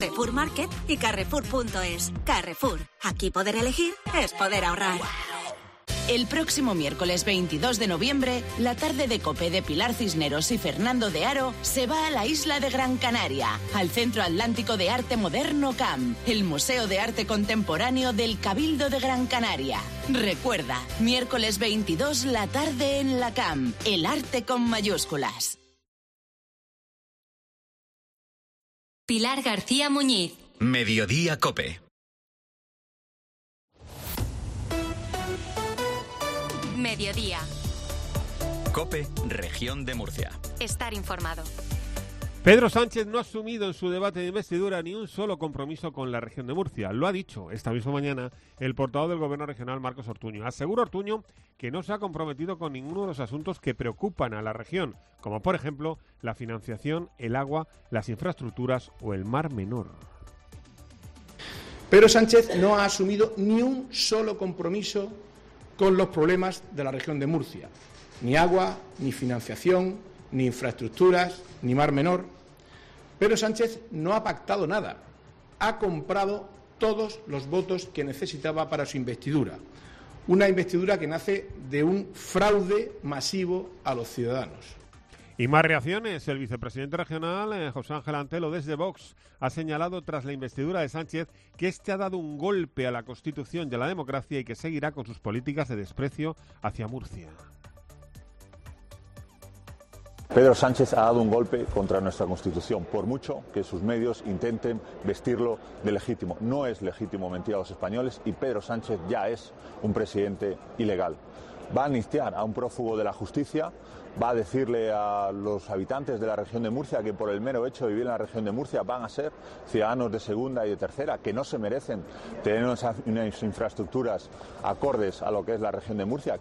Carrefour Market y Carrefour.es. Carrefour. Aquí poder elegir es poder ahorrar. El próximo miércoles 22 de noviembre, la tarde de COPE de Pilar Cisneros y Fernando de Aro se va a la isla de Gran Canaria, al Centro Atlántico de Arte Moderno CAM, el Museo de Arte Contemporáneo del Cabildo de Gran Canaria. Recuerda, miércoles 22 la tarde en la CAM, el arte con mayúsculas. Pilar García Muñiz. Mediodía COPE. Mediodía. COPE, Región de Murcia. Estar informado. Pedro Sánchez no ha asumido en su debate de investidura ni un solo compromiso con la región de Murcia. Lo ha dicho esta misma mañana el portavoz del Gobierno regional, Marcos Ortuño. Asegura Ortuño que no se ha comprometido con ninguno de los asuntos que preocupan a la región, como por ejemplo la financiación, el agua, las infraestructuras o el Mar Menor. Pedro Sánchez no ha asumido ni un solo compromiso con los problemas de la región de Murcia. Ni agua, ni financiación, ni infraestructuras, ni Mar Menor. Pedro Sánchez no ha pactado nada. Ha comprado todos los votos que necesitaba para su investidura. Una investidura que nace de un fraude masivo a los ciudadanos. Y más reacciones. El vicepresidente regional, José Ángel Antelo, desde Vox, ha señalado tras la investidura de Sánchez que este ha dado un golpe a la Constitución y a la democracia y que seguirá con sus políticas de desprecio hacia Murcia. Pedro Sánchez ha dado un golpe contra nuestra Constitución, por mucho que sus medios intenten vestirlo de legítimo. No es legítimo mentir a los españoles y Pedro Sánchez ya es un presidente ilegal. Va a amnistiar a un prófugo de la justicia, va a decirle a los habitantes de la región de Murcia que por el mero hecho de vivir en la región de Murcia van a ser ciudadanos de segunda y de tercera, que no se merecen tener unas infraestructuras acordes a lo que es la región de Murcia.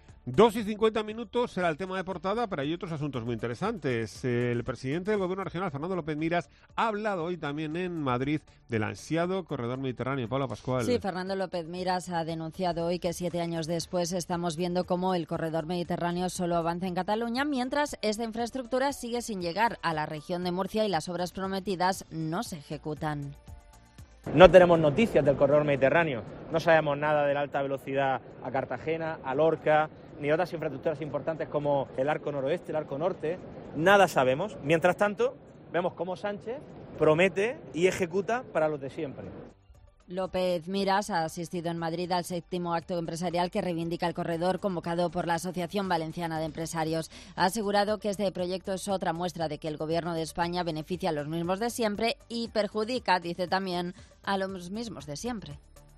2:50 será el tema de portada, pero hay otros asuntos muy interesantes. El presidente del Gobierno regional, Fernando López Miras, ha hablado hoy también en Madrid del ansiado corredor mediterráneo. Paula Pascual. Sí, Fernando López Miras ha denunciado hoy que 7 años después estamos viendo cómo el corredor mediterráneo solo avanza en Cataluña, mientras esta infraestructura sigue sin llegar a la región de Murcia y las obras prometidas no se ejecutan. No tenemos noticias del corredor mediterráneo, no sabemos nada de la alta velocidad a Cartagena, a Lorca, ni otras infraestructuras importantes como el arco noroeste, el arco norte, nada sabemos. Mientras tanto, vemos cómo Sánchez promete y ejecuta para los de siempre. López Miras ha asistido en Madrid al 7º acto empresarial que reivindica el corredor convocado por la Asociación Valenciana de Empresarios. Ha asegurado que este proyecto es otra muestra de que el Gobierno de España beneficia a los mismos de siempre y perjudica, dice también, a los mismos de siempre.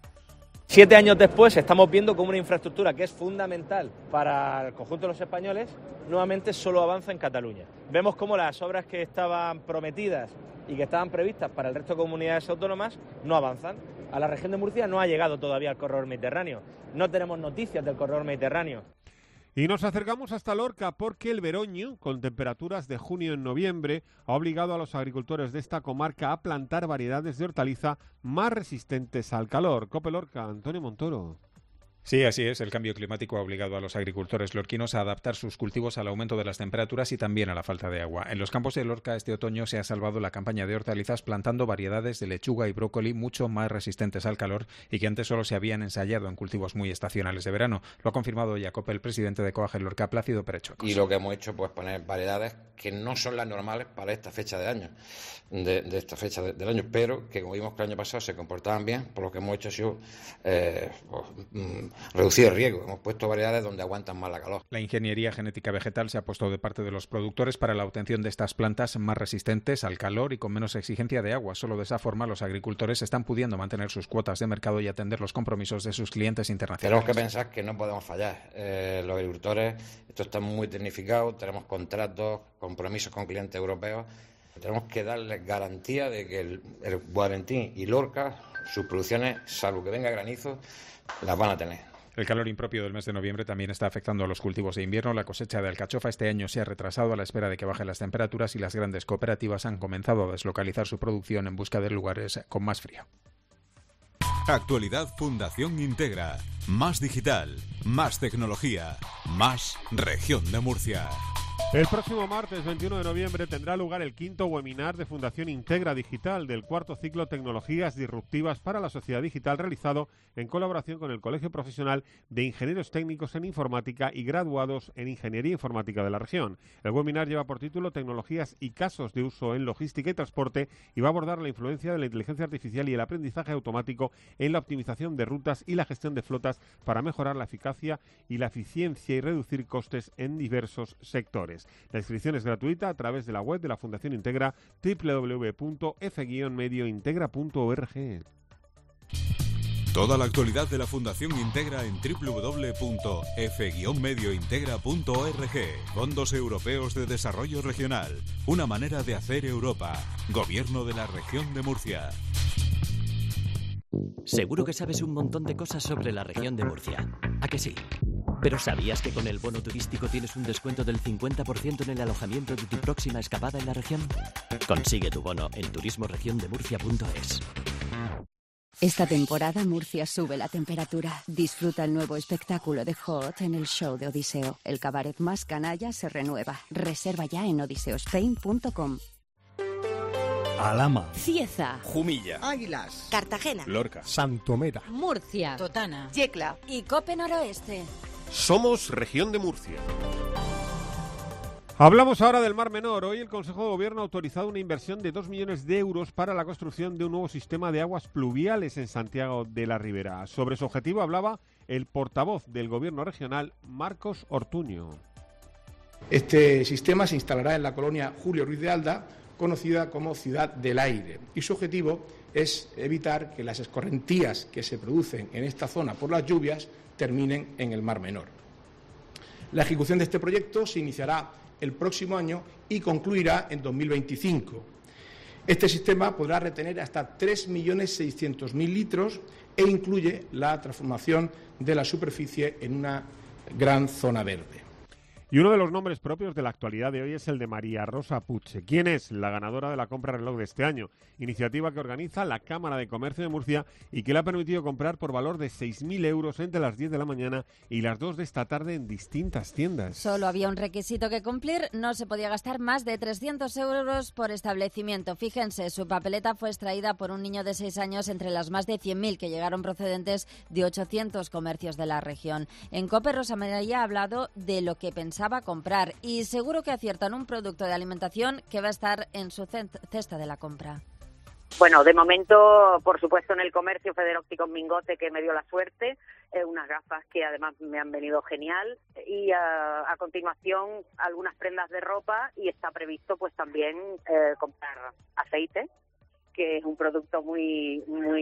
7 años después estamos viendo cómo una infraestructura que es fundamental para el conjunto de los españoles nuevamente solo avanza en Cataluña. Vemos cómo las obras que estaban prometidas y que estaban previstas para el resto de comunidades autónomas no avanzan. A la región de Murcia no ha llegado todavía el corredor mediterráneo. No tenemos noticias del corredor mediterráneo. Y nos acercamos hasta Lorca porque el veroño, con temperaturas de junio en noviembre, ha obligado a los agricultores de esta comarca a plantar variedades de hortaliza más resistentes al calor. COPE Lorca, Antonio Montoro. Sí, así es. El cambio climático ha obligado a los agricultores lorquinos a adaptar sus cultivos al aumento de las temperaturas y también a la falta de agua. En los campos de Lorca este otoño se ha salvado la campaña de hortalizas plantando variedades de lechuga y brócoli mucho más resistentes al calor y que antes solo se habían ensayado en cultivos muy estacionales de verano. Lo ha confirmado hoy a COPE el presidente de Coag Lorca, Plácido Perechuecos. Y lo que hemos hecho pues poner variedades que no son las normales para esta fecha de año, de esta fecha del año, pero que como vimos que el año pasado se comportaban bien, por lo que hemos hecho ha sido reducido el riesgo. Hemos puesto variedades donde aguantan más la calor. La ingeniería genética vegetal se ha puesto de parte de los productores para la obtención de estas plantas más resistentes al calor y con menos exigencia de agua. Solo de esa forma los agricultores están pudiendo mantener sus cuotas de mercado y atender los compromisos de sus clientes internacionales. Tenemos que pensar que no podemos fallar. Los agricultores, esto está muy tecnificado, tenemos contratos, compromisos con clientes europeos. Tenemos que darles garantía de que el Guarentín y Lorca, sus producciones, salvo que venga granizo, las van a tener. El calor impropio del mes de noviembre también está afectando a los cultivos de invierno. La cosecha de alcachofa este año se ha retrasado a la espera de que bajen las temperaturas y las grandes cooperativas han comenzado a deslocalizar su producción en busca de lugares con más frío. Actualidad Fundación Integra. Más digital, más tecnología, más Región de Murcia. El próximo martes 21 de noviembre tendrá lugar el 5º webinar de Fundación Integra Digital del 4º ciclo Tecnologías Disruptivas para la Sociedad Digital, realizado en colaboración con el Colegio Profesional de Ingenieros Técnicos en Informática y Graduados en Ingeniería Informática de la región. El webinar lleva por título Tecnologías y casos de uso en logística y transporte y va a abordar la influencia de la inteligencia artificial y el aprendizaje automático en la optimización de rutas y la gestión de flotas para mejorar la eficacia y la eficiencia y reducir costes en diversos sectores. La inscripción es gratuita a través de la web de la Fundación Integra, www.f-mediointegra.org. Toda la actualidad de la Fundación Integra en www.f-mediointegra.org. Fondos Europeos de Desarrollo Regional. Una manera de hacer Europa. Gobierno de la Región de Murcia. Seguro que sabes un montón de cosas sobre la región de Murcia. ¿A que sí? ¿Pero sabías que con el bono turístico tienes un descuento del 50% en el alojamiento de tu próxima escapada en la región? Consigue tu bono en turismoregiondemurcia.es. Esta temporada Murcia sube la temperatura. Disfruta el nuevo espectáculo de Hot en el show de Odiseo. El cabaret más canalla se renueva. Reserva ya en odiseospain.com. Alhama, Cieza, Jumilla, Águilas, Cartagena, Lorca, Santomera, Murcia, Totana, Yecla y Cope Noroeste. Somos Región de Murcia. Hablamos ahora del Mar Menor. Hoy el Consejo de Gobierno ha autorizado una inversión de 2 millones de euros para la construcción de un nuevo sistema de aguas pluviales en Santiago de la Ribera. Sobre su objetivo hablaba el portavoz del Gobierno regional, Marcos Ortuño. Este sistema se instalará en la colonia Julio Ruiz de Alda, conocida como Ciudad del Aire, y su objetivo es evitar que las escorrentías que se producen en esta zona por las lluvias terminen en el Mar Menor. La ejecución de este proyecto se iniciará el próximo año y concluirá en 2025. Este sistema podrá retener hasta 3.600.000 litros e incluye la transformación de la superficie en una gran zona verde. Y uno de los nombres propios de la actualidad de hoy es el de María Rosa Puche. ¿Quién es? La ganadora de la compra reloj de este año, iniciativa que organiza la Cámara de Comercio de Murcia y que le ha permitido comprar por valor de 6.000 euros entre las 10 de la mañana y las 2 de esta tarde en distintas tiendas. Solo había un requisito que cumplir, no se podía gastar más de 300 euros por establecimiento. Fíjense, su papeleta fue extraída por un niño de 6 años entre las más de 100.000 que llegaron procedentes de 800 comercios de la región. En COPE, Rosa María ha hablado de lo que pensaba comprar y seguro que aciertan un producto de alimentación que va a estar en su cesta de la compra. Bueno, de momento, por supuesto, en el comercio Federópticos Mingote, que me dio la suerte, unas gafas que además me han venido genial, y a continuación algunas prendas de ropa, y está previsto pues también comprar aceite, que es un producto muy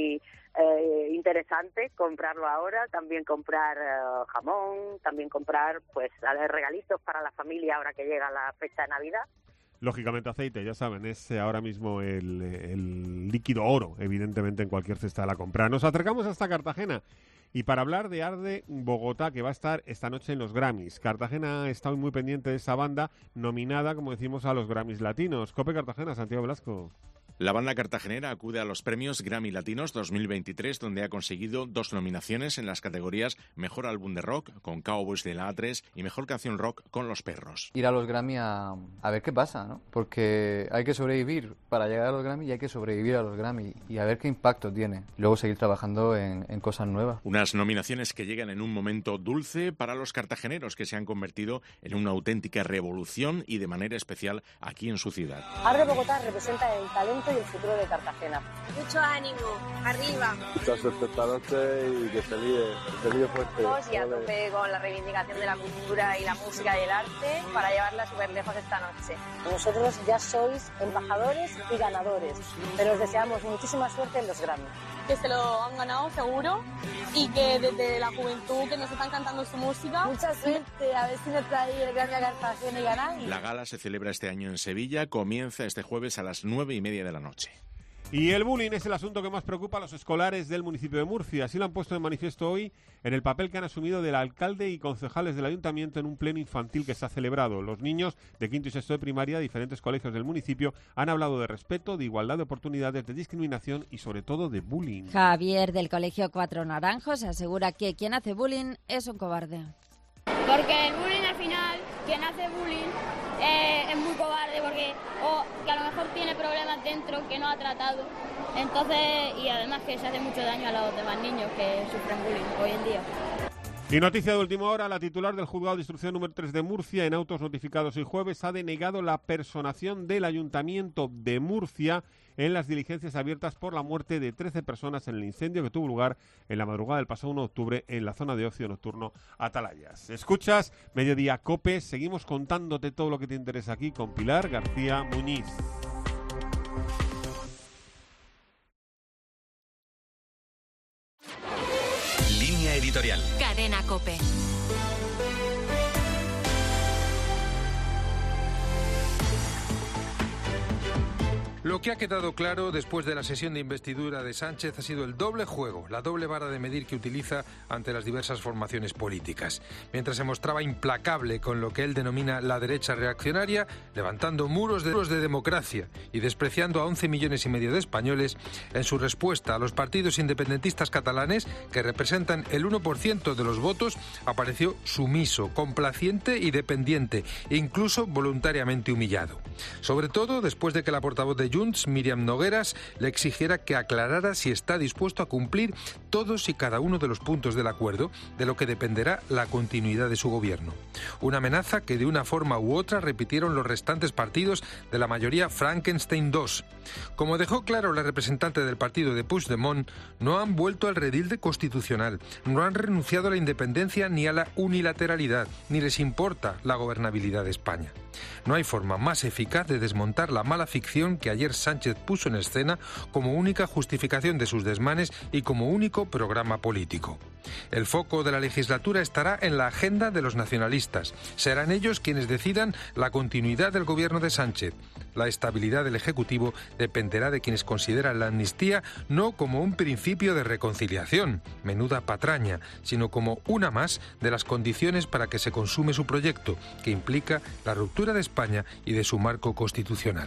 interesante, comprarlo ahora, también comprar jamón, también comprar pues regalitos para la familia ahora que llega la fecha de Navidad. Lógicamente aceite, ya saben, es ahora mismo el líquido oro, evidentemente, en cualquier cesta de la compra. Nos acercamos hasta Cartagena y para hablar de Arde Bogotá, que va a estar esta noche en los Grammys. Cartagena está muy pendiente de esa banda, nominada, como decimos, a los Grammys Latinos. COPE Cartagena, Santiago Velasco. La banda cartagenera acude a los premios Grammy Latinos 2023, donde ha conseguido 2 nominaciones en las categorías Mejor Álbum de Rock con Cowboys de la A3 y Mejor Canción Rock con Los Perros. Ir a los Grammy a ver qué pasa, ¿no? Porque hay que sobrevivir para llegar a los Grammy y hay que sobrevivir a los Grammy y a ver qué impacto tiene. Luego seguir trabajando en cosas nuevas. Unas nominaciones que llegan en un momento dulce para los cartageneros, que se han convertido en una auténtica revolución y de manera especial aquí en su ciudad. Arde Bogotá representa el talento y el futuro de Cartagena. Mucho ánimo, arriba. Mucha suerte esta noche y que se líe fuerte. Y a tope con la reivindicación de la cultura y la música y el arte para llevarla súper lejos esta noche. Vosotros ya sois embajadores y ganadores, pero os deseamos muchísima suerte en los Grammy. Que se lo han ganado seguro y que desde la juventud que nos están cantando su música. Mucha suerte, a ver si nos trae el Grammy a Cartagena y ganáis. La gala se celebra este año en Sevilla, comienza este jueves a las 9:30 de la noche. Y el bullying es el asunto que más preocupa a los escolares del municipio de Murcia. Así lo han puesto de manifiesto hoy en el papel que han asumido del alcalde y concejales del ayuntamiento en un pleno infantil que se ha celebrado. Los niños de quinto y sexto de primaria de diferentes colegios del municipio han hablado de respeto, de igualdad de oportunidades, de discriminación y sobre todo de bullying. Javier del colegio Cuatro Naranjos asegura que quien hace bullying es un cobarde. Porque el bullying al final quien hace bullying es muy cobarde porque o que a lo mejor tiene problemas dentro que no ha tratado. Entonces, y además que se hace mucho daño a los demás niños que sufren bullying hoy en día. Y noticia de última hora, la titular del Juzgado de Instrucción número 3 de Murcia, en autos notificados hoy jueves, ha denegado la personación del Ayuntamiento de Murcia en las diligencias abiertas por la muerte de 13 personas en el incendio que tuvo lugar en la madrugada del pasado 1 de octubre en la zona de ocio nocturno Atalayas. Escuchas Mediodía COPE, seguimos contándote todo lo que te interesa aquí con Pilar García Muñiz. Línea editorial. Cadena COPE. Lo que ha quedado claro después de la sesión de investidura de Sánchez ha sido el doble juego, la doble vara de medir que utiliza ante las diversas formaciones políticas. Mientras se mostraba implacable con lo que él denomina la derecha reaccionaria, levantando muros de democracia y despreciando a 11 millones y medio de españoles, en su respuesta a los partidos independentistas catalanes, que representan el 1% de los votos, apareció sumiso, complaciente y dependiente, e incluso voluntariamente humillado. Sobre todo después de que la portavoz de Junts, Míriam Nogueras, le exigiera que aclarara si está dispuesto a cumplir todos y cada uno de los puntos del acuerdo, de lo que dependerá la continuidad de su gobierno. Una amenaza que de una forma u otra repitieron los restantes partidos de la mayoría Frankenstein 2. Como dejó claro la representante del partido de Puigdemont, no han vuelto al redil constitucional, no han renunciado a la independencia ni a la unilateralidad, ni les importa la gobernabilidad de España. No hay forma más eficaz de desmontar la mala ficción que ayer Sánchez puso en escena como única justificación de sus desmanes y como único programa político. El foco de la legislatura estará en la agenda de los nacionalistas. Serán ellos quienes decidan la continuidad del gobierno de Sánchez. La estabilidad del Ejecutivo dependerá de quienes consideran la amnistía no como un principio de reconciliación, menuda patraña, sino como una más de las condiciones para que se consume su proyecto, que implica la ruptura de España y de su marco constitucional.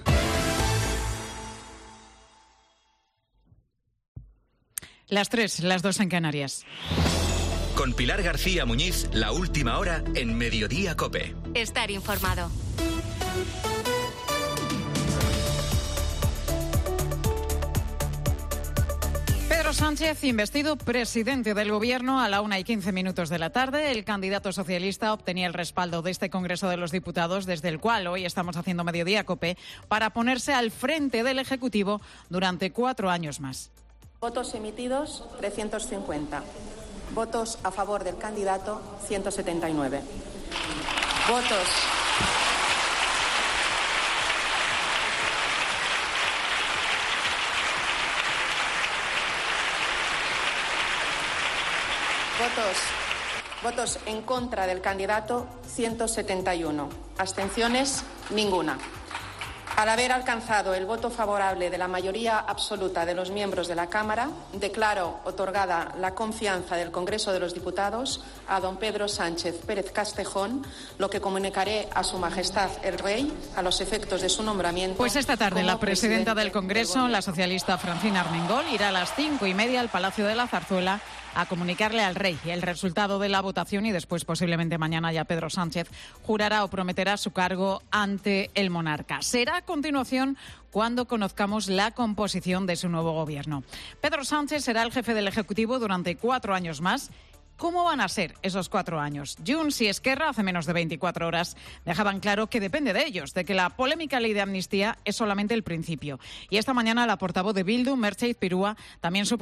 Las 3, las 2 en Canarias. Con Pilar García Muñiz, la última hora en Mediodía COPE. Estar informado. Pedro Sánchez, investido presidente del Gobierno a la 1:15 de la tarde. El candidato socialista obtenía el respaldo de este Congreso de los Diputados, desde el cual hoy estamos haciendo Mediodía COPE, para ponerse al frente del Ejecutivo durante 4 años más. Votos emitidos, 350. Votos a favor del candidato, 179. Votos en contra del candidato, 171. Abstenciones, ninguna. Al haber alcanzado el voto favorable de la mayoría absoluta de los miembros de la Cámara, declaro otorgada la confianza del Congreso de los Diputados a don Pedro Sánchez Pérez Castejón, lo que comunicaré a Su Majestad el Rey a los efectos de su nombramiento. Pues esta tarde la presidenta del Congreso, la socialista Francina Armengol, irá a las 5:30 al Palacio de la Zarzuela a comunicarle al Rey el resultado de la votación y después, posiblemente mañana, ya Pedro Sánchez jurará o prometerá su cargo ante el monarca. Será a continuación cuando conozcamos la composición de su nuevo gobierno. Pedro Sánchez será el jefe del Ejecutivo durante 4 años más. ¿Cómo van a ser esos 4 años? Junts y Esquerra, hace menos de 24 horas, dejaban claro que depende de ellos, de que la polémica ley de amnistía es solamente el principio. Y esta mañana la portavoz de Bildu, Merche Izpirua, también